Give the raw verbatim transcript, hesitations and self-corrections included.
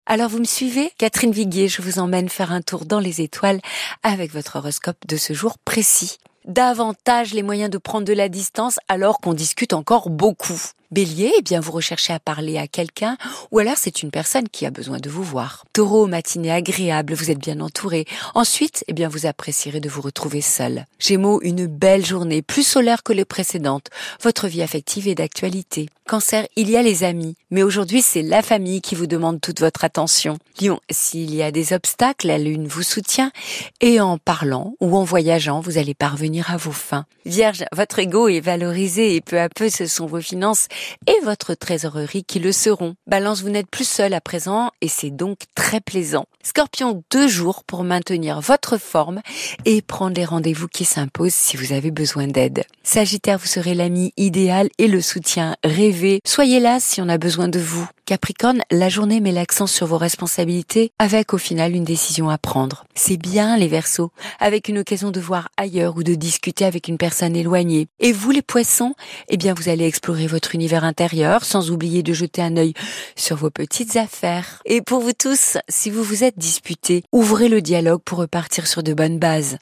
Alors vous me suivez? Catherine Viguier, je vous emmène faire un tour dans les étoiles avec votre horoscope de ce jour précis. Davantage les moyens de prendre de la distance alors qu'on discute encore beaucoup. Bélier, eh bien vous recherchez à parler à quelqu'un ou alors c'est une personne qui a besoin de vous voir. Taureau, matinée agréable, vous êtes bien entouré. Ensuite, eh bien vous apprécierez de vous retrouver seul. Gémeaux, une belle journée, plus solaire que les précédentes. Votre vie affective est d'actualité. Cancer, il y a les amis, mais aujourd'hui c'est la famille qui vous demande toute votre attention. Lion, s'il y a des obstacles, la lune vous soutient et en parlant ou en voyageant, vous allez parvenir à vos fins. Vierge, votre ego est valorisé et peu à peu ce sont vos finances et votre trésorerie qui le seront. Balance, vous n'êtes plus seul à présent et c'est donc très plaisant. Scorpion, deux jours pour maintenir votre forme et prendre les rendez-vous qui s'imposent si vous avez besoin d'aide. Sagittaire, vous serez l'ami idéal et le soutien rêvé. Soyez là si on a besoin de vous. Capricorne, la journée met l'accent sur vos responsabilités avec au final une décision à prendre. C'est bien les Verseaux, avec une occasion de voir ailleurs ou de discuter avec une personne éloignée. Et vous les Poissons, eh bien vous allez explorer votre univers intérieur sans oublier de jeter un œil sur vos petites affaires. Et pour vous tous, si vous vous êtes disputés, ouvrez le dialogue pour repartir sur de bonnes bases.